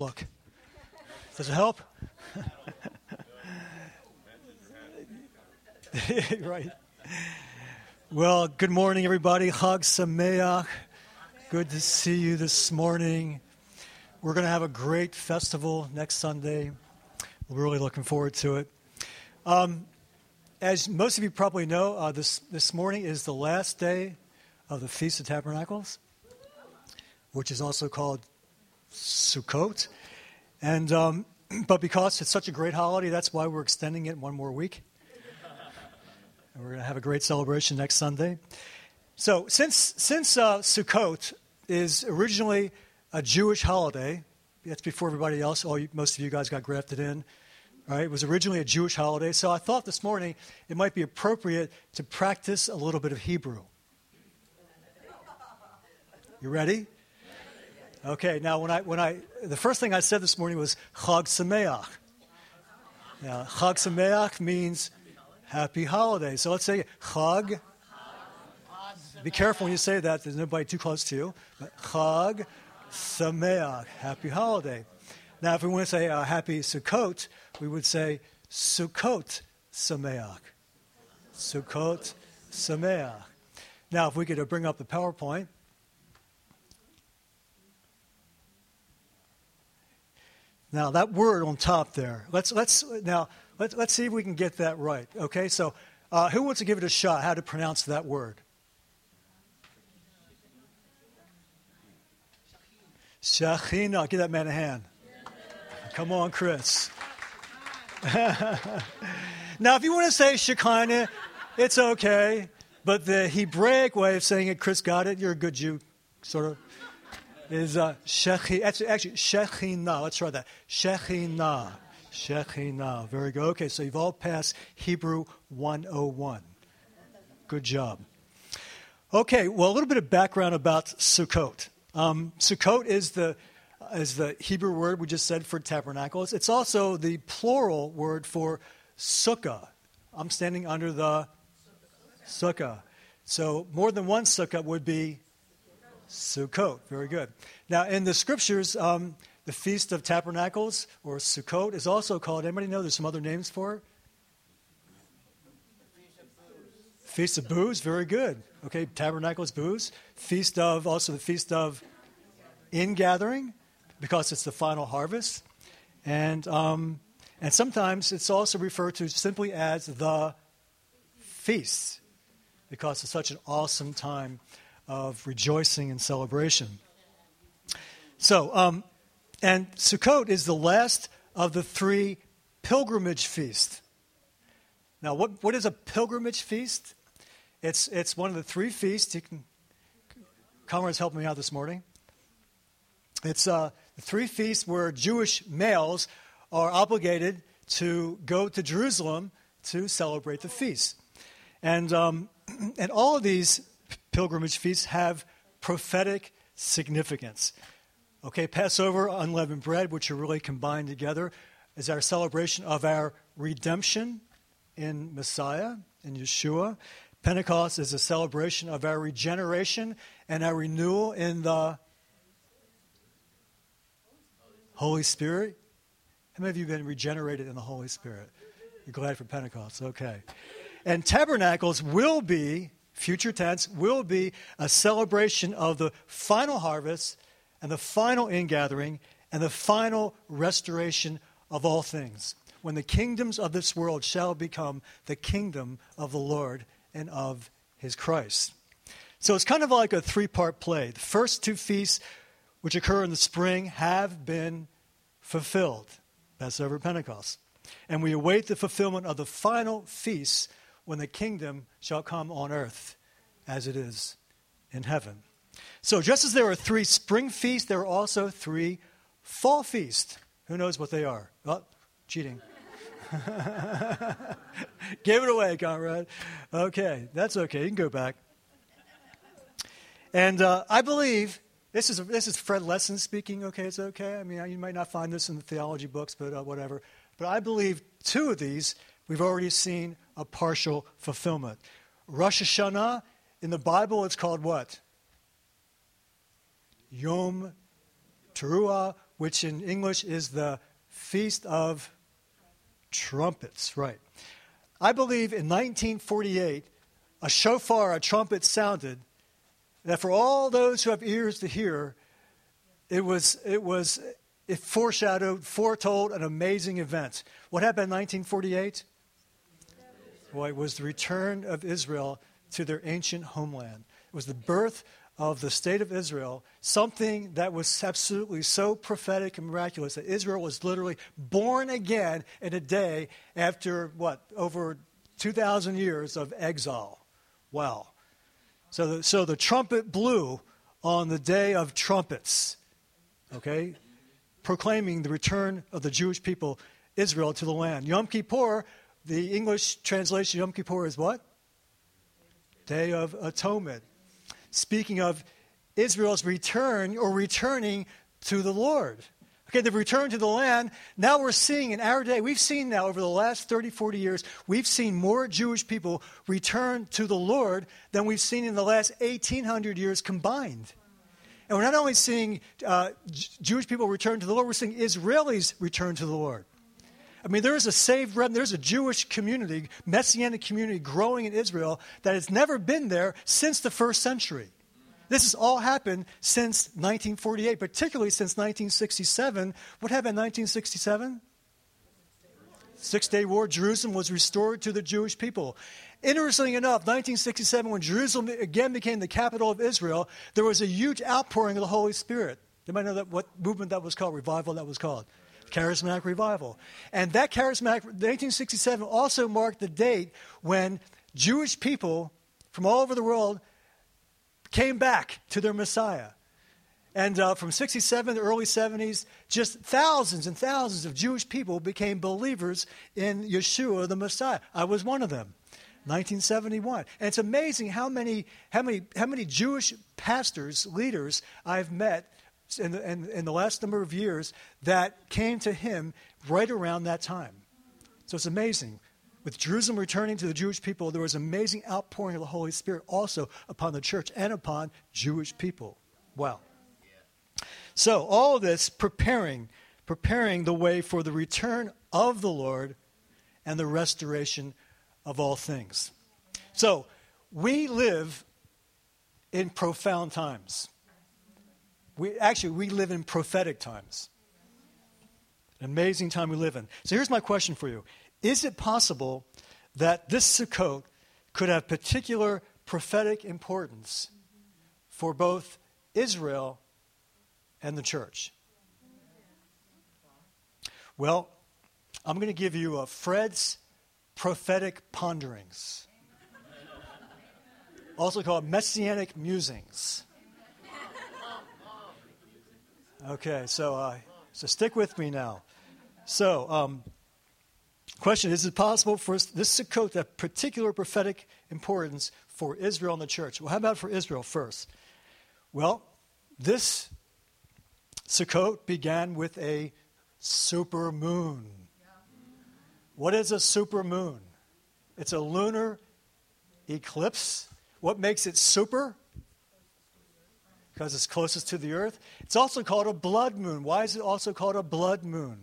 Look, does it help? Right. Well, good morning, everybody. Chag Sameach. Good to see you this morning. We're going to have a great festival next Sunday. We're really looking forward to it. As most of you probably know, this morning is the last day of the Feast of Tabernacles, which is also called Sukkot. And but because it's such a great holiday, that's why we're extending it one more week. And we're going to have a great celebration next Sunday. So since Sukkot is originally a Jewish holiday, that's before everybody else, most of you guys got grafted in, right? It was originally a Jewish holiday. So I thought this morning it might be appropriate to practice a little bit of Hebrew. You ready? Okay, now the first thing I said this morning was Chag Sameach. Now, Chag Sameach means happy holiday. So let's say Chag. Be careful when you say that. There's nobody too close to you. But Chag Sameach, happy holiday. Now, if we want to say happy Sukkot, we would say Sukkot Sameach. Sukkot Sameach. Now, if we could bring up the PowerPoint. Now that word on top there. Let's see if we can get that right. Okay, so who wants to give it a shot? How to pronounce that word? Shekhinah. Give that man a hand. Come on, Chris. Now, if you want to say Shekinah, it's okay. But the Hebraic way of saying it, Chris got it. You're a good Jew, sort of. Is actually Shekhinah. Let's try that. Shekhinah. Shekhinah. Very good. Okay, so you've all passed Hebrew 101. Good job. Okay, well, a little bit of background about Sukkot. Sukkot is the Hebrew word we just said for tabernacles. It's also the plural word for sukkah. I'm standing under the sukkah. So more than one sukkah would be Sukkot. Very good. Now, in the scriptures, the Feast of Tabernacles, or Sukkot, is also called, anybody know there's some other names for it? Feast of Booths. Very good. Okay, Tabernacles, Booths. Also the Feast of Ingathering, because it's the final harvest. And sometimes it's also referred to simply as the feast, because it's such an awesome time of rejoicing and celebration. So, and Sukkot is the last of the three pilgrimage feasts. Now, what is a pilgrimage feast? It's one of the three feasts. Conrad's helping me out this morning. It's the three feasts where Jewish males are obligated to go to Jerusalem to celebrate the feast. And all of these pilgrimage feasts have prophetic significance. Okay, Passover, unleavened bread, which are really combined together, is our celebration of our redemption in Messiah, in Yeshua. Pentecost is a celebration of our regeneration and our renewal in the Holy Spirit. How many of you have been regenerated in the Holy Spirit? You're glad for Pentecost, okay. And tabernacles will be, future tense, will be a celebration of the final harvest and the final ingathering and the final restoration of all things, when the kingdoms of this world shall become the kingdom of the Lord and of his Christ. So it's kind of like a three-part play. The first two feasts, which occur in the spring, have been fulfilled. Passover, Pentecost. And we await the fulfillment of the final feasts when the kingdom shall come on earth as it is in heaven. So just as there are three spring feasts, there are also three fall feasts. Who knows what they are? Oh, cheating. Give it away, Conrad. Okay, that's okay. You can go back. And I believe, this is Fred Lesson speaking, okay, it's okay. I mean, you might not find this in the theology books, but whatever. But I believe two of these, we've already seen a partial fulfillment. Rosh Hashanah, in the Bible, it's called what? Yom Teruah, which in English is the Feast of Trumpets. Right. I believe in 1948, a shofar, a trumpet sounded, that for all those who have ears to hear, it foretold an amazing event. What happened in 1948? Well, it was the return of Israel to their ancient homeland. It was the birth of the state of Israel, something that was absolutely so prophetic and miraculous that Israel was literally born again in a day after, over 2,000 years of exile. Wow. So the trumpet blew on the day of trumpets, okay, proclaiming the return of the Jewish people, Israel, to the land. Yom Kippur, the English translation Yom Kippur is what? Day of Atonement. Speaking of Israel's return or returning to the Lord. Okay, they've returned to the land. Now we're seeing in our day, we've seen now over the last 30, 40 years, we've seen more Jewish people return to the Lord than we've seen in the last 1,800 years combined. And we're not only seeing Jewish people return to the Lord, we're seeing Israelis return to the Lord. I mean, there is a saved remnant, there's a Jewish community, Messianic community growing in Israel that has never been there since the first century. This has all happened since 1948, particularly since 1967. What happened in 1967? Six-Day War. Jerusalem was restored to the Jewish people. Interestingly enough, 1967, when Jerusalem again became the capital of Israel, there was a huge outpouring of the Holy Spirit. You might know that what movement that was called, revival that was called. Charismatic revival. And that charismatic, 1967 also marked the date when Jewish people from all over the world came back to their Messiah. And from 67 to early 70s, just thousands and thousands of Jewish people became believers in Yeshua, the Messiah. I was one of them, 1971. And it's amazing how many Jewish pastors, leaders I've met in the last number of years that came to him right around that time. So it's amazing. With Jerusalem returning to the Jewish people, there was amazing outpouring of the Holy Spirit also upon the church and upon Jewish people. Wow. So all of this preparing the way for the return of the Lord and the restoration of all things. So we live in profound times. We live in prophetic times. An amazing time we live in. So here's my question for you. Is it possible that this Sukkot could have particular prophetic importance for both Israel and the church? Well, I'm going to give you Fred's prophetic ponderings, also called messianic musings. Okay, so stick with me now. So, question, is it possible for this Sukkot to have particular prophetic importance for Israel and the church? Well, how about for Israel first? Well, this Sukkot began with a super moon. What is a super moon? It's a lunar eclipse. What makes it super? Because it's closest to the earth. It's also called a blood moon. Why is it also called a blood moon?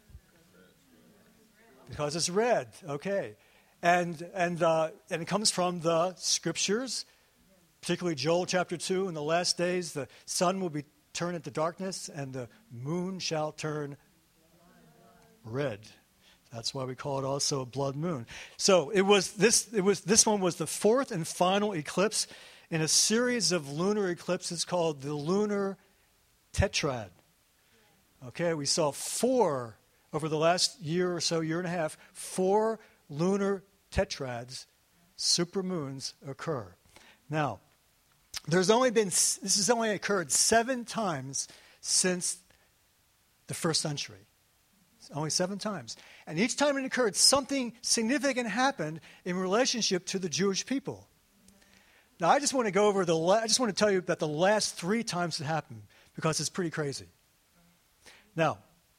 Because it's red. Okay. And it comes from the scriptures, particularly Joel chapter 2. In the last days, the sun will be turned into darkness, and the moon shall turn red. That's why we call it also a blood moon. So this one was the fourth and final eclipse in a series of lunar eclipses called the lunar tetrad. Okay, we saw four over the last year or so, year and a half, 4 lunar tetrads, supermoons, occur. Now, this has only occurred 7 times since the first century. Only 7 times. And each time it occurred, something significant happened in relationship to the Jewish people. Now, I just want to go over I just want to tell you about the last 3 times it happened, because it's pretty crazy. Now,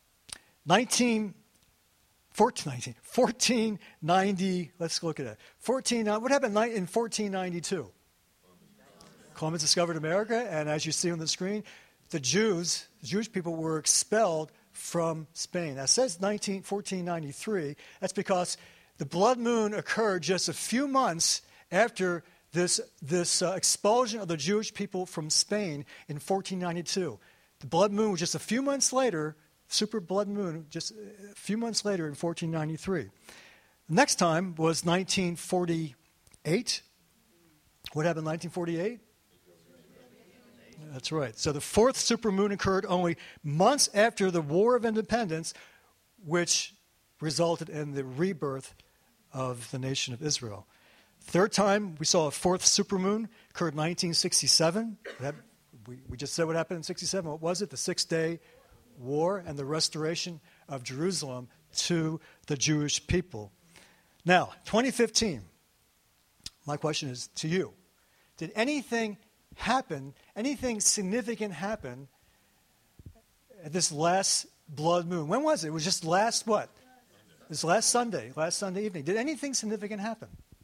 1490, let's look at it. What happened in 1492? Columbus discovered America, and as you see on the screen, the Jewish people were expelled from Spain. That says 1493. That's because the blood moon occurred just a few months after this expulsion of the Jewish people from Spain in 1492. The blood moon was just a few months later, super blood moon, just a few months later in 1493. The next time was 1948. What happened in 1948? That's right. So the fourth supermoon occurred only months after the War of Independence, which resulted in the rebirth of the nation of Israel. Third time we saw a fourth supermoon occurred in 1967. We just said what happened in 67. What was it? The Six-Day War and the restoration of Jerusalem to the Jewish people. Now, 2015, my question is to you. Did anything happen, anything significant happen at this last blood moon? When was it? It was just last what? This last Sunday evening. Did anything significant happen?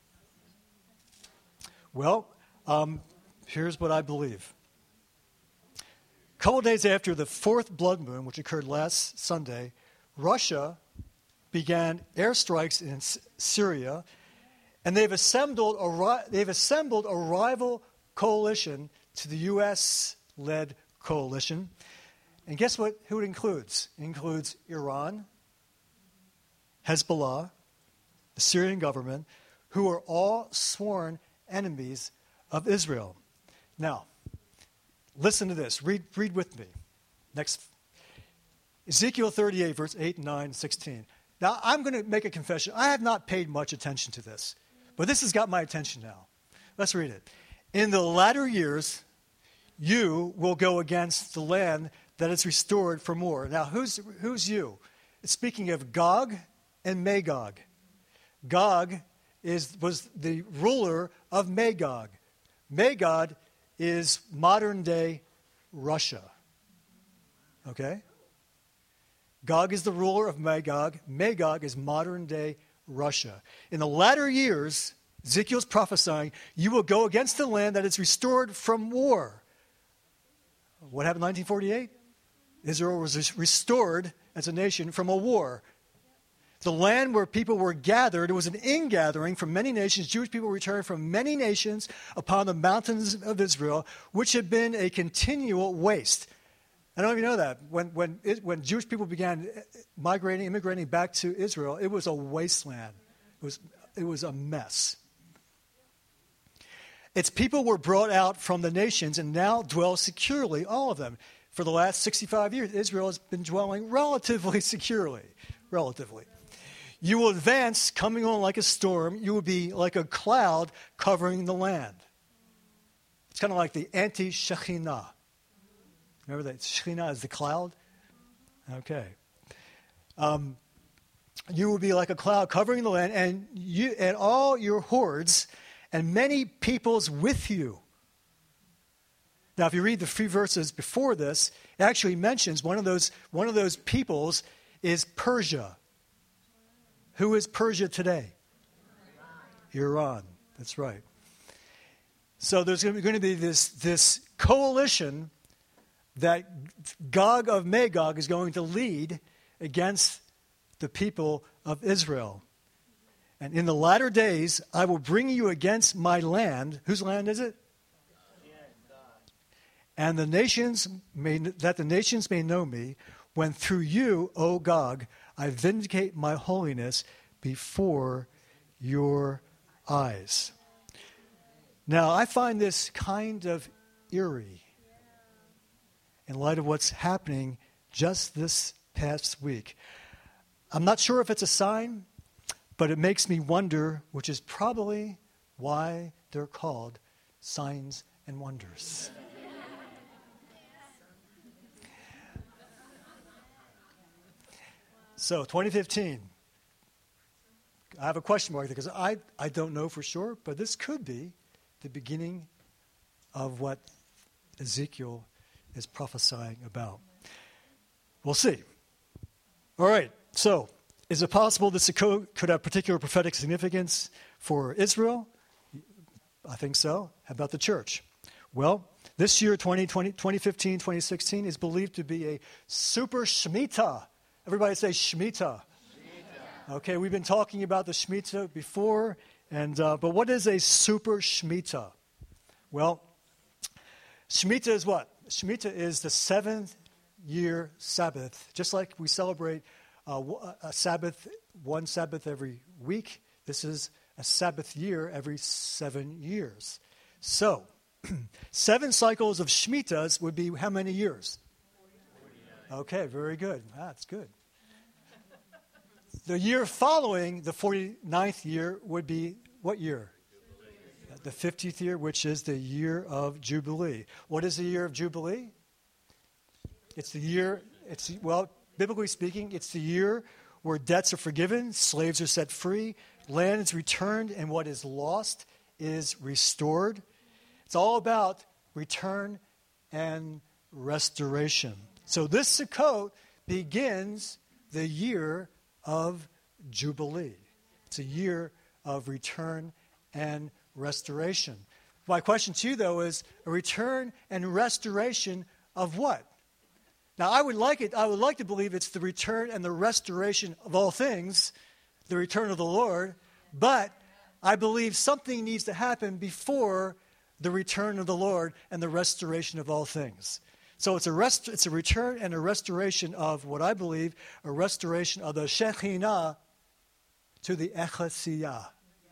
Well, here's what I believe. A couple days after the fourth blood moon, which occurred last Sunday, Russia began airstrikes in Syria, and they've assembled a rival coalition to the U.S.-led coalition. And guess what? Who it includes? It includes Iran, Hezbollah, the Syrian government, who are all sworn enemies of Israel. Now, listen to this. Read with me. Next. Ezekiel 38, verse 8, 9, 16. Now, I'm going to make a confession. I have not paid much attention to this, but this has got my attention now. Let's read it. In the latter years, you will go against the land that is restored from war. Now, who's you? It's speaking of Gog and Magog. Gog was the ruler of Magog. Magog is modern-day Russia. Okay? Gog is the ruler of Magog. Magog is modern-day Russia. In the latter years, Ezekiel's prophesying, you will go against the land that is restored from war. What happened in 1948? Israel was restored as a nation from a war. The land where people were gathered, it was an ingathering from many nations. Jewish people returned from many nations upon the mountains of Israel, which had been a continual waste. I don't know if you know that. When Jewish people began immigrating back to Israel, it was a wasteland. It was a mess. Its people were brought out from the nations and now dwell securely, all of them. For the last 65 years, Israel has been dwelling relatively securely. Relatively. You will advance, coming on like a storm. You will be like a cloud covering the land. It's kind of like the anti-Shekhinah. Remember that Shekhinah is the cloud? Okay. You will be like a cloud covering the land, and all your hordes, and many peoples with you. Now, if you read the few verses before this, it actually mentions one of those peoples is Persia. Who is Persia today? Iran. That's right. So there's going to be this coalition that Gog of Magog is going to lead against the people of Israel. And in the latter days, I will bring you against my land. Whose land is it? And the nations may know me, when through you, O Gog, I vindicate my holiness before your eyes. Now, I find this kind of eerie in light of what's happening just this past week. I'm not sure if it's a sign, but it makes me wonder, which is probably why they're called signs and wonders. So, 2015. I have a question mark there because I don't know for sure, but this could be the beginning of what Ezekiel is prophesying about. We'll see. All right. So, is it possible this could have particular prophetic significance for Israel? I think so. How about the church? Well, This year, 2015, 2016, is believed to be a super Shemitah. Everybody say Shemitah. Okay, we've been talking about the Shemitah before, but what is a super Shemitah? Well, Shemitah is what? Shemitah is the 7-year Sabbath. Just like we celebrate a Sabbath, one Sabbath every week, this is a Sabbath year every 7 years. So, 7 cycles of Shemitahs would be how many years? 49. Okay, very good. That's good. The year following the 49th year would be what year? The 50th year, which is the year of Jubilee. What is the year of Jubilee? It's the year, biblically speaking, it's the year where debts are forgiven, slaves are set free, land is returned, and what is lost is restored. It's all about return and restoration. So this Sukkot begins the year of Jubilee. It's a year of return and restoration. My question to you, though, is a return and restoration of what? Now, I would like to believe it's the return and the restoration of all things, the return of the Lord, but I believe something needs to happen before the return of the Lord and the restoration of all things. So it's a return and a restoration of what I believe, a restoration of the Shekhinah to the Ecclesia.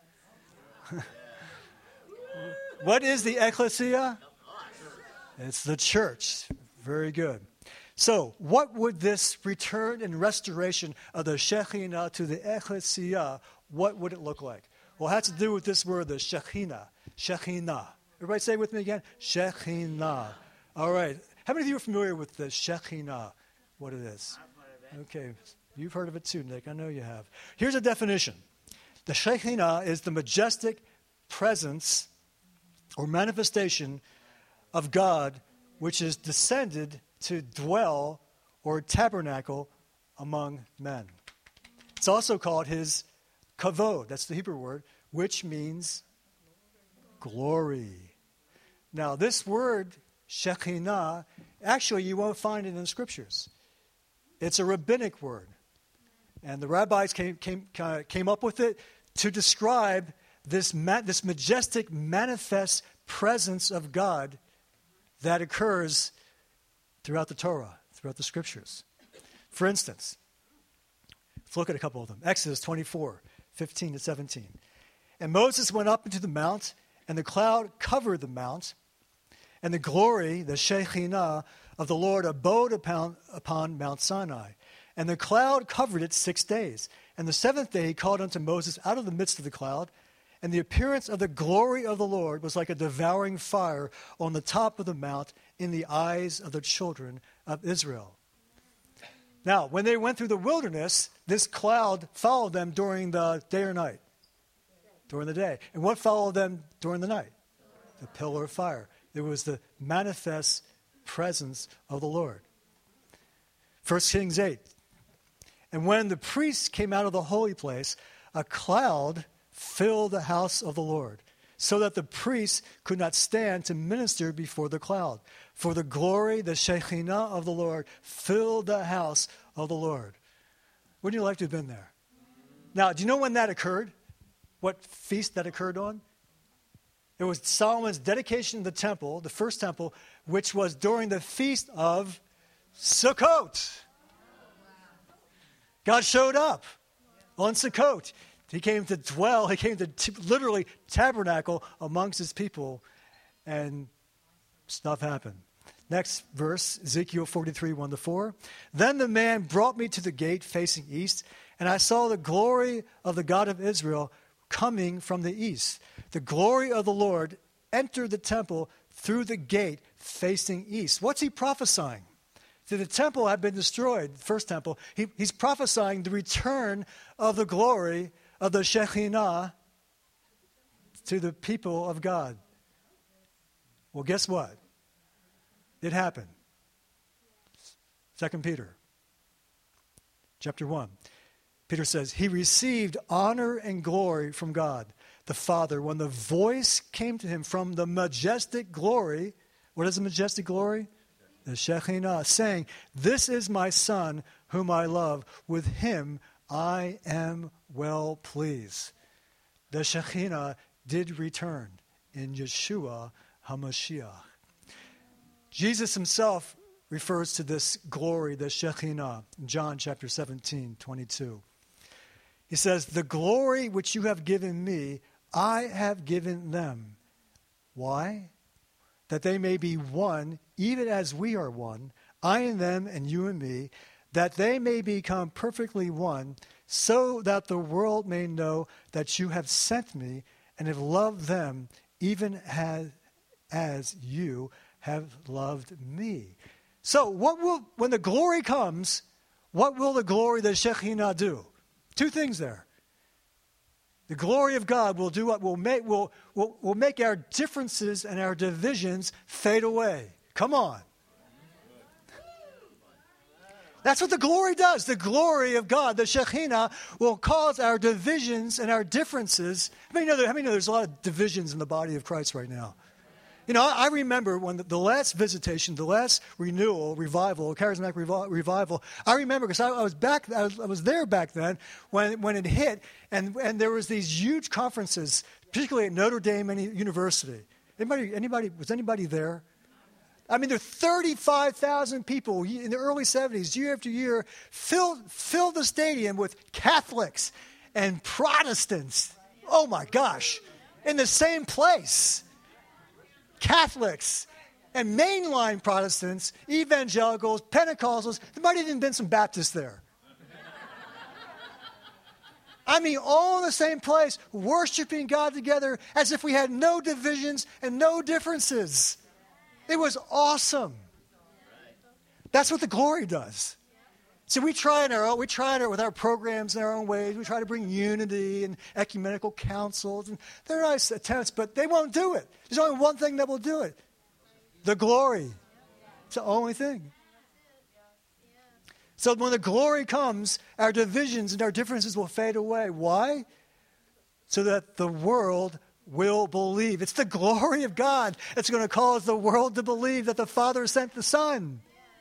What is the Ecclesia? It's the church. Very good. So what would this return and restoration of the Shekhinah to the Ecclesia, what would it look like? Well, it has to do with this word, the Shekhinah. Shekhinah. Everybody say it with me again. Shekhinah. All right. How many of you are familiar with the Shekhinah, what it is? I've heard of it. Okay. You've heard of it too, Nick. I know you have. Here's a definition. The Shekhinah is the majestic presence or manifestation of God which is descended to dwell or tabernacle among men. It's also called his kavod. That's the Hebrew word, which means glory. Now, this word, Shekhinah, actually you won't find it in the scriptures. It's a rabbinic word. And the rabbis came up with it to describe this majestic, manifest presence of God that occurs throughout the Torah, throughout the scriptures. For instance, let's look at a couple of them. Exodus 24, 15 to 17. And Moses went up into the mount, and the cloud covered the mount, and the glory, the Shekhinah of the Lord, abode upon Mount Sinai. And the cloud covered it 6 days. And the 7th day he called unto Moses out of the midst of the cloud, and the appearance of the glory of the Lord was like a devouring fire on the top of the mount in the eyes of the children of Israel. Now, when they went through the wilderness, this cloud followed them during the day or night? During the day. And what followed them during the night? The pillar of fire. There was the manifest presence of the Lord. 1 Kings 8. And when the priests came out of the holy place, a cloud filled the house of the Lord, so that the priests could not stand to minister before the cloud. For the glory, the Shekhinah of the Lord, filled the house of the Lord. Wouldn't you like to have been there? Now, do you know when that occurred? What feast that occurred on? It was Solomon's dedication of the temple, the first temple, which was during the feast of Sukkot. God showed up on Sukkot. He came to dwell, he came to literally tabernacle amongst his people, and stuff happened. Next verse, Ezekiel 43, 1-4. Then the man brought me to the gate facing east, and I saw the glory of the God of Israel coming from the east. The glory of the Lord entered the temple through the gate facing east. What's he prophesying? So the temple had been destroyed, the first temple. He's prophesying the return of the glory of the Shekhinah to the people of God. Well, guess what? It happened. 2 Peter, chapter 1. Peter says, he received honor and glory from God, the Father, when the voice came to him from the majestic glory, What is the majestic glory? The Shekhinah, saying, this is my Son whom I love. With him I am well pleased. The Shekhinah did return in Yeshua HaMashiach. Jesus himself refers to this glory, the Shekhinah, in John chapter 17, 22. He says, the glory which you have given me, I have given them. Why? That they may be one, even as we are one, I and them and you and me, that they may become perfectly one, so that the world may know that you have sent me and have loved them, even as you have loved me. So when the glory comes, what will the glory of the Shekhinah do? Two things there. The glory of God will do what? Will make our differences and our divisions fade away. Come on. That's what the glory does. The glory of God, the Shekhinah, will cause our divisions and our differences. How many know there's a lot of divisions in the body of Christ right now? You know, I remember when the last visitation, the last renewal, revival, charismatic revival, I remember because I was there back then when it hit, and there was these huge conferences, particularly at Notre Dame University. Was anybody there? I mean, there were 35,000 people in the early 70s, year after year, filled the stadium with Catholics and Protestants. Oh my gosh, in the same place. Catholics and mainline Protestants, evangelicals, Pentecostals. There might have even been some Baptists there. I mean, all in the same place, worshiping God together as if we had no divisions and no differences. It was awesome. That's what the glory does. So we try it with our programs in our own ways. We try to bring unity and ecumenical councils. And they're nice attempts, but they won't do it. There's only one thing that will do it. The glory. It's the only thing. So when the glory comes, our divisions and our differences will fade away. Why? So that the world will believe. It's the glory of God that's going to cause the world to believe that the Father sent the Son.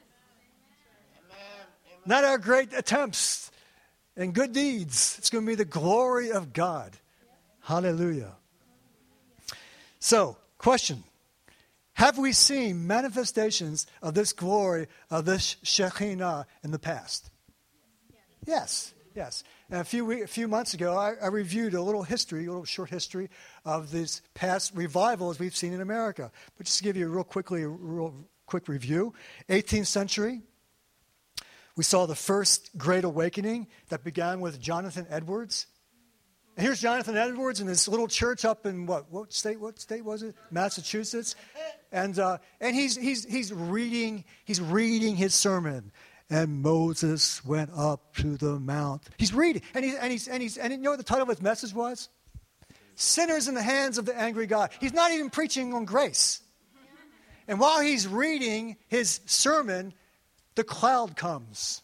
Not our great attempts and good deeds. It's going to be the glory of God. Hallelujah. So, question. Have we seen manifestations of this glory, of this Shekhinah in the past? Yes. And a few months ago, I reviewed a little short history of these past revivals we've seen in America. But just to give you a real quick review. 18th century. We saw the first Great Awakening that began with Jonathan Edwards. And here's Jonathan Edwards in this little church up in what state was it? Massachusetts. And he's reading his sermon. And Moses went up to the mount. He's reading, and you know what the title of his message was? Sinners in the hands of the angry God. He's not even preaching on grace. And while he's reading his sermon, the cloud comes.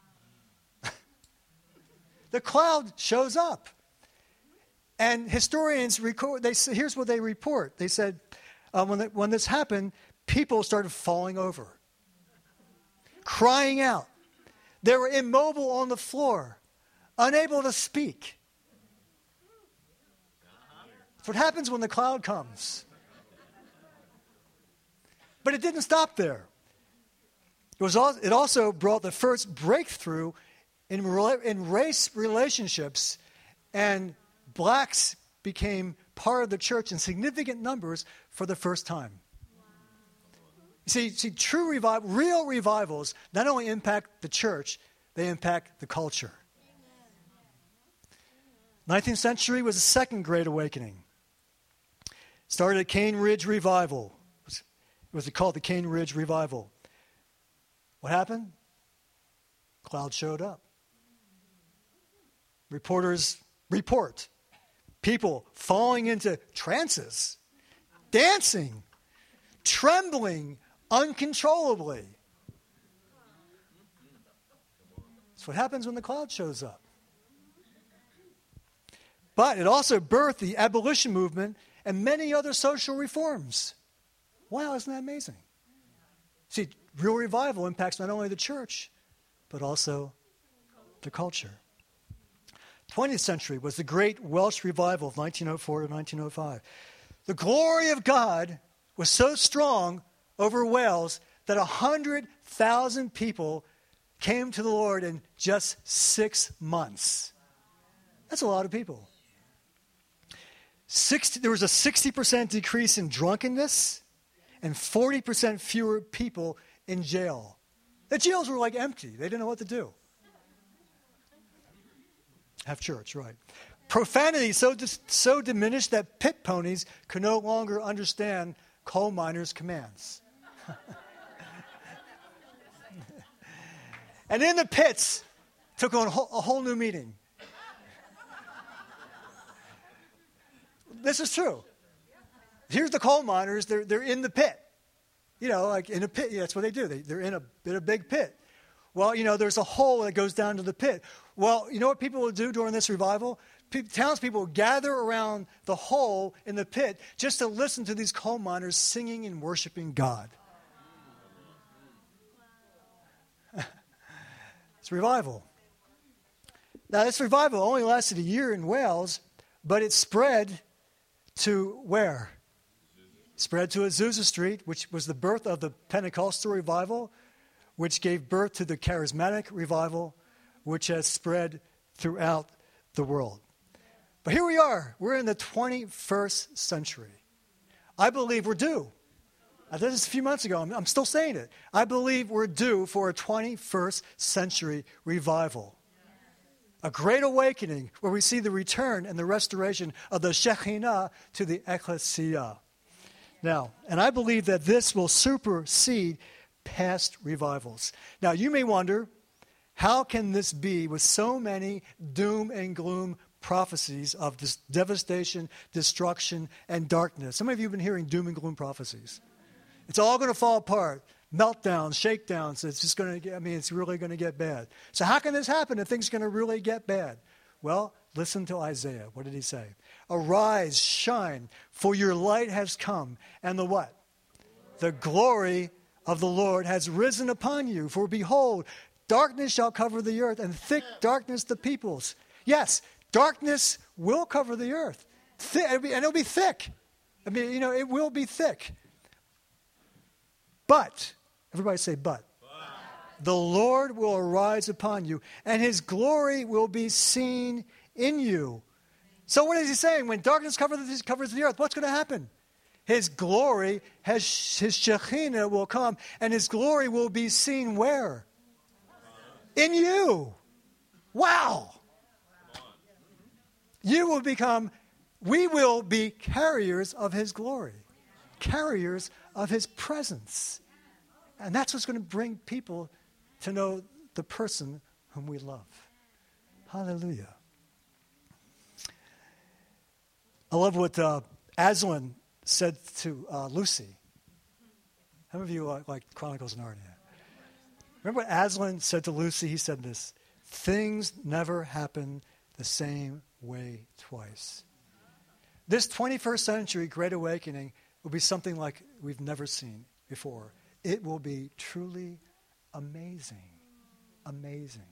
The cloud shows up. And historians record, here's what they report. They said, when this happened, people started falling over, crying out. They were immobile on the floor, unable to speak. That's what happens when the cloud comes. But it didn't stop there. It also brought the first breakthrough in race relationships, and blacks became part of the church in significant numbers for the first time. You see, true real revivals not only impact the church, they impact the culture. 19th century was the second Great Awakening. Started at Cane Ridge Revival. It was called the Cane Ridge Revival. What happened? Cloud showed up. Reporters report. People falling into trances, dancing, trembling uncontrollably. That's what happens when the cloud shows up. But it also birthed the abolition movement and many other social reforms. Wow, isn't that amazing? See, real revival impacts not only the church, but also the culture. 20th century was the great Welsh revival of 1904 to 1905. The glory of God was so strong over Wales that 100,000 people came to the Lord in just 6 months. That's a lot of people. There was a 60% decrease in drunkenness and 40% fewer people in jail. The jails were like empty. They didn't know what to do. Have church, right. Profanity so diminished that pit ponies could no longer understand coal miners' commands. And in the pits, took on a whole new meaning. This is true. Here's the coal miners. They're in the pit. You know, like in a pit. Yeah, that's what they do. They're in a big pit. Well, you know, there's a hole that goes down to the pit. Well, you know what people will do during this revival? Townspeople will gather around the hole in the pit just to listen to these coal miners singing and worshiping God. It's revival. Now, this revival only lasted a year in Wales, but it spread to where? Spread to Azusa Street, which was the birth of the Pentecostal revival, which gave birth to the charismatic revival, which has spread throughout the world. But here we are. We're in the 21st century. I believe we're due. I did this a few months ago. I'm still saying it. I believe we're due for a 21st century revival. A great awakening where we see the return and the restoration of the Shekhinah to the Ecclesia. Now, and I believe that this will supersede past revivals. Now, you may wonder, how can this be with so many doom and gloom prophecies of this devastation, destruction, and darkness? Some of you have been hearing doom and gloom prophecies. It's all going to fall apart. Meltdowns, shakedowns. It's just going to it's really going to get bad. So how can this happen if things are going to really get bad? Well, listen to Isaiah. What did he say? Arise, shine, for your light has come. And the what? The glory of the Lord has risen upon you. For behold, darkness shall cover the earth, and thick darkness the peoples. Yes, darkness will cover the earth. And it'll be thick. It will be thick. But, everybody say but. The Lord will arise upon you, and his glory will be seen in you. So what is he saying? When darkness covers the earth, what's going to happen? His glory, his Shekhinah will come, and his glory will be seen where? In you. Wow. We will be carriers of his glory. Carriers of his presence. And that's what's going to bring people to know the person whom we love. Hallelujah. I love what Aslan said to Lucy. How many of you like Chronicles of Narnia? Remember what Aslan said to Lucy? He said this: things never happen the same way twice. This 21st century Great Awakening will be something like we've never seen before. It will be truly amazing. Amazing.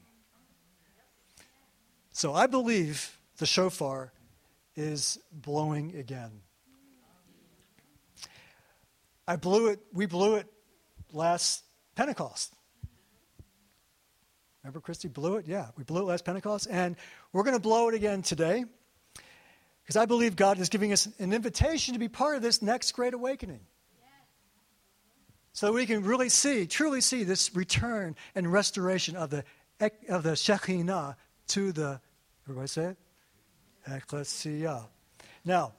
So I believe the shofar is blowing again. We blew it last Pentecost. Remember Christy blew it? Yeah, we blew it last Pentecost. And we're going to blow it again today. Because I believe God is giving us an invitation to be part of this next Great Awakening. So that we can really truly see this return and restoration of the Shekhinah to the, everybody say it? Ecclesia. Now,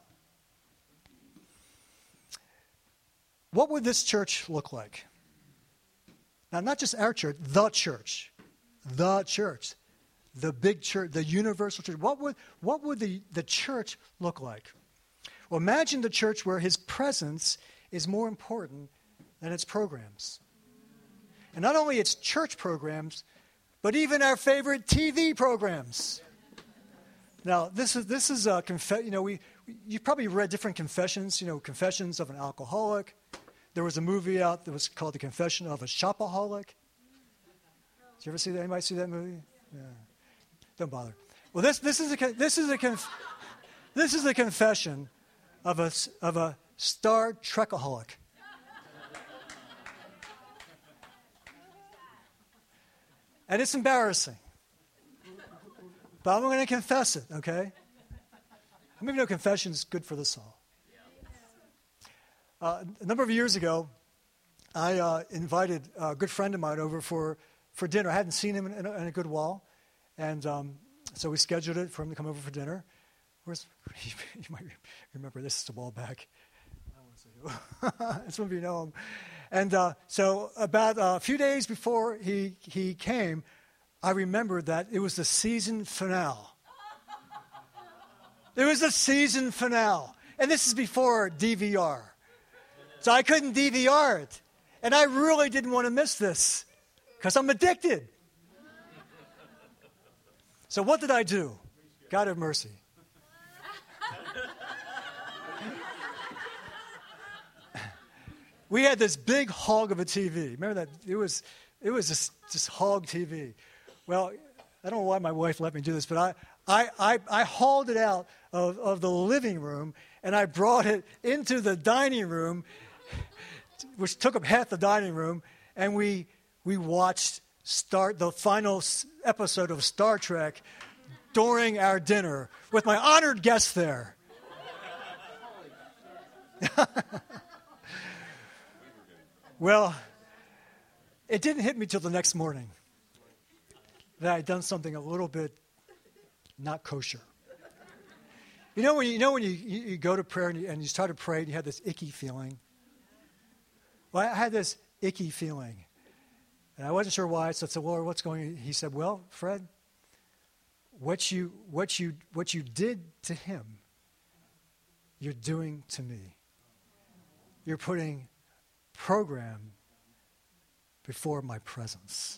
what would this church look like? Now, not just our church, the church. The church. The big church, the universal church. What would the church look like? Well, imagine the church where his presence is more important than its programs. And not only its church programs, but even our favorite TV programs. Now, this is a you've probably read different confessions. Confessions of an alcoholic, there was a movie out that was called The Confession of a Shopaholic. Did you ever see that? Anybody see that movie? Yeah. Don't bother. Well, this is a confession of a Star Trekaholic. And it's embarrassing. But I'm going to confess it, okay? How many of you know confession is good for the soul? A number of years ago, I invited a good friend of mine over for dinner. I hadn't seen him in a good while. And so we scheduled it for him to come over for dinner. You might remember this is a while back. I don't want to say who. Some of you know him. And so about a few days before he came, I remembered that it was the season finale. It was the season finale. And this is before DVR. So I couldn't DVR it. And I really didn't want to miss this because I'm addicted. So what did I do? God have mercy. We had this big hog of a TV. Remember that? It was just hog TV. Well, I don't know why my wife let me do this, but I hauled it out of the living room and I brought it into the dining room, which took up half the dining room, and we watched the final episode of Star Trek during our dinner with my honored guest there. Well, it didn't hit me till the next morning that I'd done something a little bit not kosher. You know when you go to prayer and you start to pray and you have this icky feeling? Well, I had this icky feeling. And I wasn't sure why. So I said, Lord, what's going on? He said, well, Fred, what you did to him, you're doing to me. You're putting program before my presence.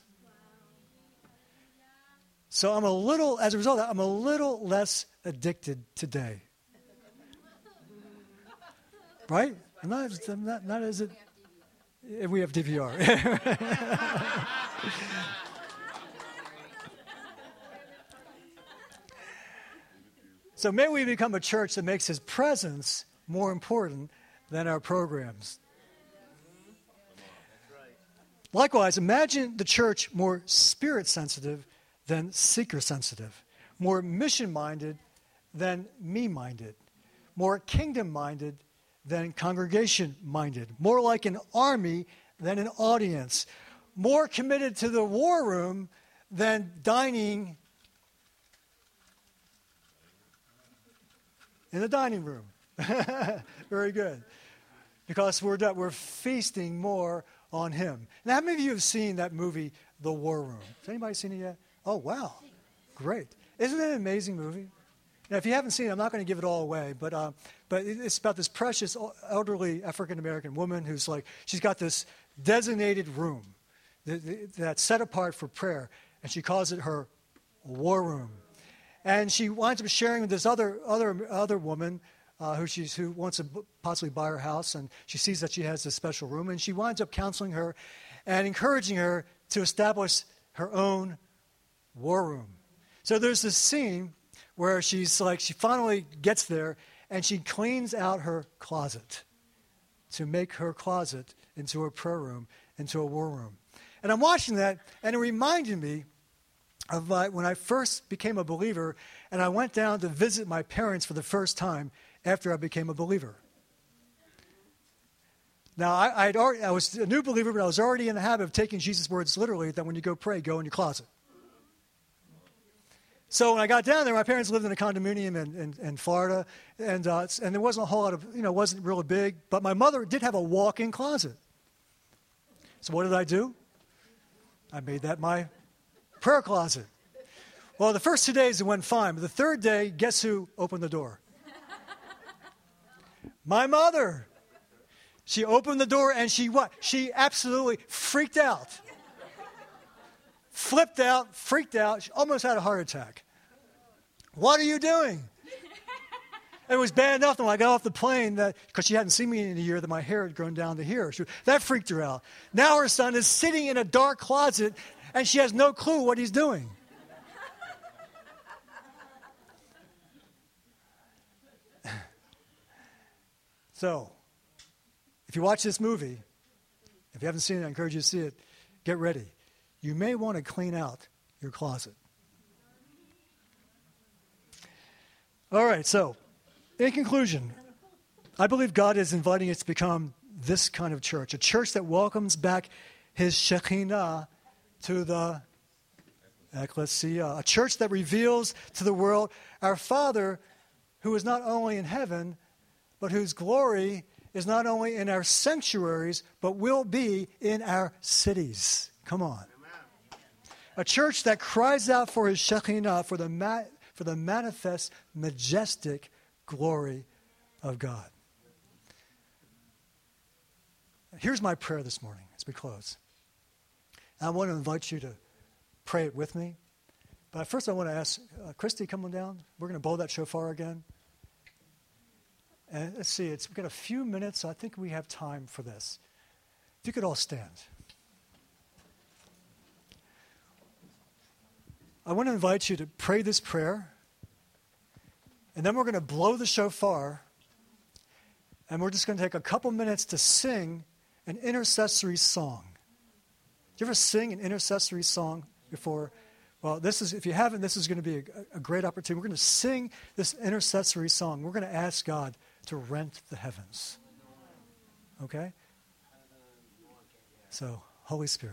So as a result of that, I'm a little less addicted today. Right? I'm not as it. We have DVR. So may we become a church that makes his presence more important than our programs. Likewise, imagine the church more spirit-sensitive than seeker-sensitive, more mission-minded than me-minded, more kingdom-minded than congregation-minded, more like an army than an audience, more committed to the war room than dining in the dining room. Very good. Because we're feasting more on him. Now, how many of you have seen that movie, The War Room? Has anybody seen it yet? Oh, wow. Great. Isn't it an amazing movie? Now, if you haven't seen it, I'm not going to give it all away, but it's about this precious elderly African-American woman who's she's got this designated room that's set apart for prayer, and she calls it her war room. And she winds up sharing with this other woman who wants to possibly buy her house, and she sees that she has this special room, and she winds up counseling her and encouraging her to establish her own war room. So there's this scene where she finally gets there, and she cleans out her closet to make her closet into a prayer room, into a war room. And I'm watching that, and it reminded me of when I first became a believer, and I went down to visit my parents for the first time after I became a believer. Now, I was a new believer, but I was already in the habit of taking Jesus' words literally, that when you go pray, go in your closet. So when I got down there, my parents lived in a condominium in Florida, and there wasn't a whole lot of, it wasn't really big, but my mother did have a walk-in closet. So what did I do? I made that my prayer closet. Well, the first 2 days it went fine, but the third day, guess who opened the door? My mother. She opened the door and she absolutely freaked out. Flipped out, freaked out. She almost had a heart attack. What are you doing? It was bad enough that when I got off the plane, because she hadn't seen me in a year, that my hair had grown down to here. That freaked her out. Now her son is sitting in a dark closet, and she has no clue what he's doing. So, if you watch this movie, if you haven't seen it, I encourage you to see it. Get ready. You may want to clean out your closet. All right, so, in conclusion, I believe God is inviting us to become this kind of church, a church that welcomes back His Shekinah to the Ecclesia, a church that reveals to the world our Father who is not only in heaven, but whose glory is not only in our sanctuaries, but will be in our cities. Come on. A church that cries out for His Shekinah, for the manifest, majestic glory of God. Here's my prayer this morning as we close. I want to invite you to pray it with me. But first I want to ask Christy, come on down. We're going to blow that shofar again. And let's see, we've got a few minutes, so I think we have time for this. If you could all stand. I want to invite you to pray this prayer, and then we're going to blow the shofar, and we're just going to take a couple minutes to sing an intercessory song. Did you ever sing an intercessory song before? Well, if you haven't, this is going to be a great opportunity. We're going to sing this intercessory song. We're going to ask God to rent the heavens. Okay? So, Holy Spirit.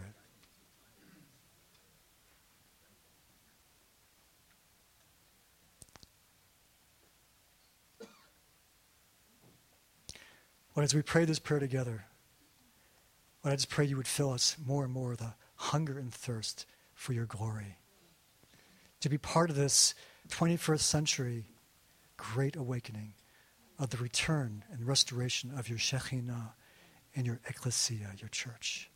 Lord, as we pray this prayer together, Lord, I just pray you would fill us more and more with a hunger and thirst for your glory. To be part of this 21st century great awakening of the return and restoration of your Shekinah and your ecclesia, your church.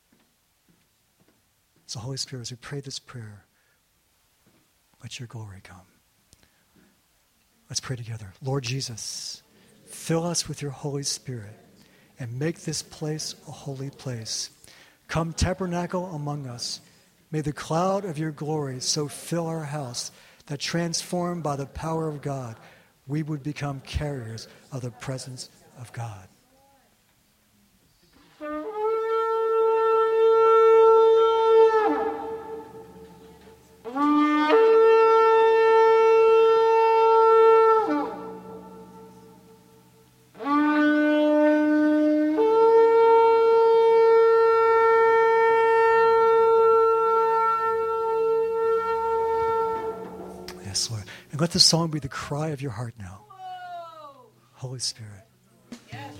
So Holy Spirit, as we pray this prayer, let your glory come. Let's pray together. Lord Jesus, fill us with your Holy Spirit and make this place a holy place. Come tabernacle among us. May the cloud of your glory so fill our house that transformed by the power of God, we would become carriers of the presence of God. And let this song be the cry of your heart now. Holy Spirit. Yes.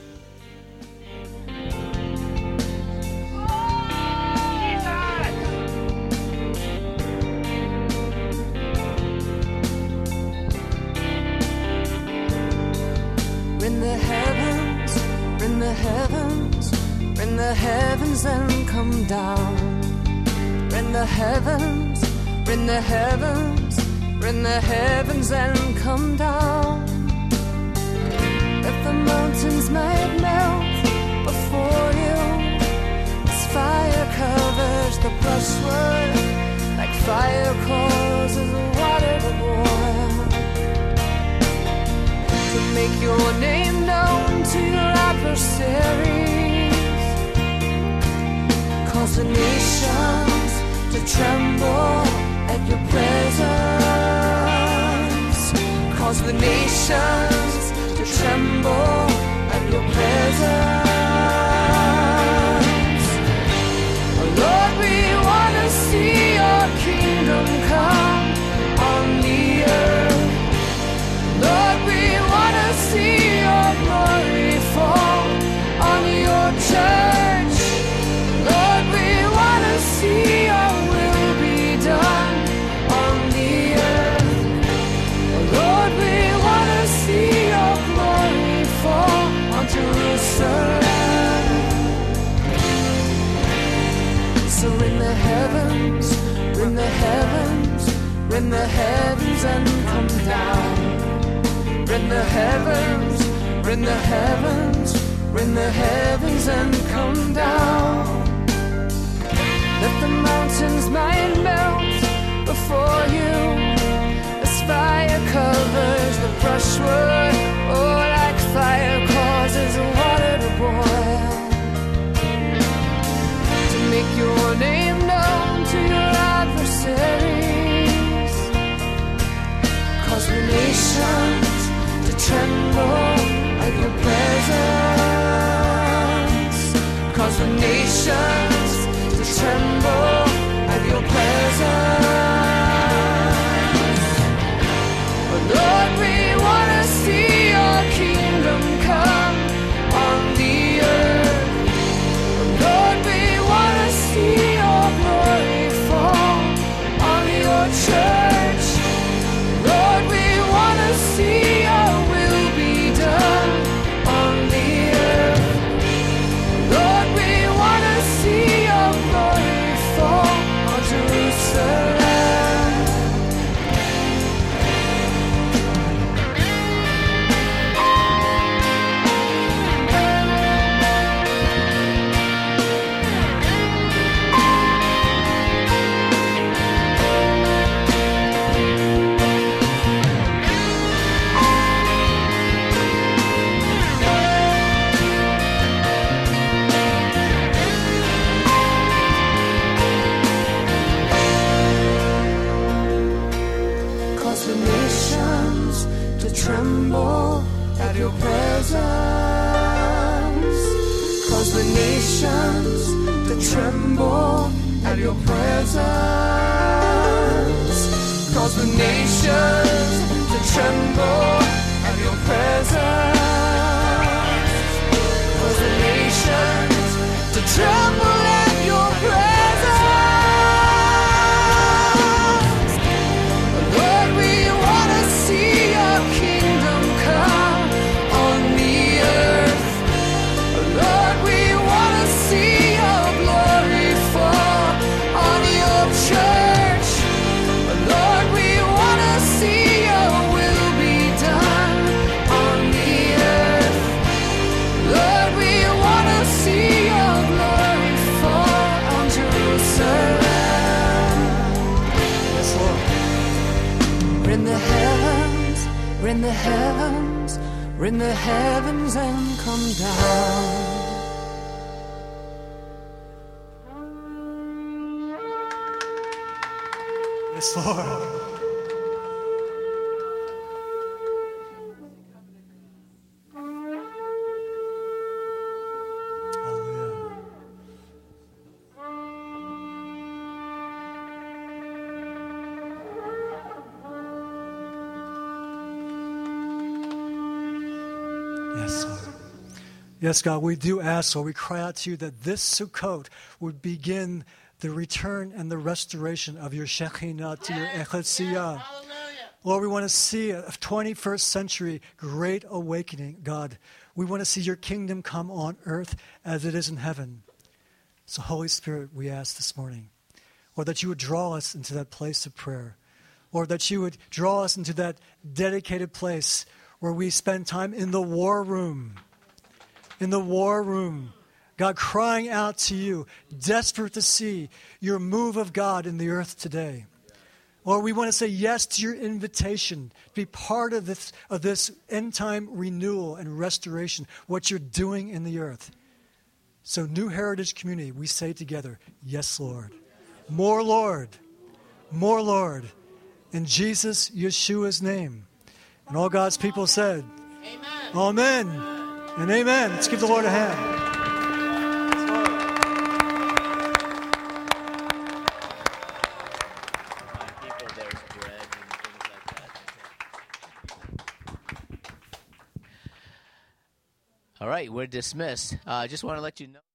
Rend the heavens, rend the heavens, rend the heavens and come down. Rend the heavens, rend the heavens, rend the heavens and come down. That the mountains might melt before you, as fire covers the brushwood, like fire causes water to boil. To make your name known to your adversaries, cause the nations to tremble at your presence. Cause the nations to tremble at your presence. Oh Lord, we want to see your kingdom come on the earth. Lord, we want to see your glory fall on your church. Lord, we want to see your will be done on the earth. Lord, we want to see your glory fall on Jerusalem. So rend the heavens, rend the heavens, rend the heavens and come down. rend the heavens, rend the heavens, rend the heavens and come down. Let the mountains might melt before you as fire covers the brushwood, or like fire causes the water to boil. To make your name known to your adversaries, cause the nations to tremble at your presence, cause the nations to tremble at your presence. But Lord, we want to see your kingdom come on the earth. But Lord, we want to see your glory fall on your church. Lord, we want to see your will be done on the earth. Lord, we want to see your glory fall on Jerusalem. Cause the nations to tremble at your presence. Cause the nations to tremble at your presence. Cause the nations to tremble at your presence. Cause the nations to tremble at your presence. Lord, we want to see your kingdom come on the earth. Lord, we want to see your glory fall on your church. Lord, we want to see your will be done on the earth. Lord, we want to see your glory fall on Jerusalem. Yes, Lord. Rend the heavens, rend the heavens, rend the heavens and come down. Yes, Lord. Hallelujah. Yes, Lord. Yes, God, we do ask, Lord, we cry out to you that this Sukkot would begin the return and the restoration of your Shekhinah, to your Echetziyah. Lord, we want to see a 21st century great awakening, God. We want to see your kingdom come on earth as it is in heaven. So, Holy Spirit, we ask this morning, Lord, that you would draw us into that place of prayer. Lord, that you would draw us into that dedicated place where we spend time in the war room. In the war room. God, crying out to you, desperate to see your move of God in the earth today. Lord, we want to say yes to your invitation to be part of this end-time renewal and restoration, what you're doing in the earth. So, New Heritage Community, we say together, yes, Lord. More, Lord. More, Lord. In Jesus, Yeshua's name. And all God's people said, Amen. Amen and amen. Let's give the Lord a hand. All right, we're dismissed. I just want to let you know.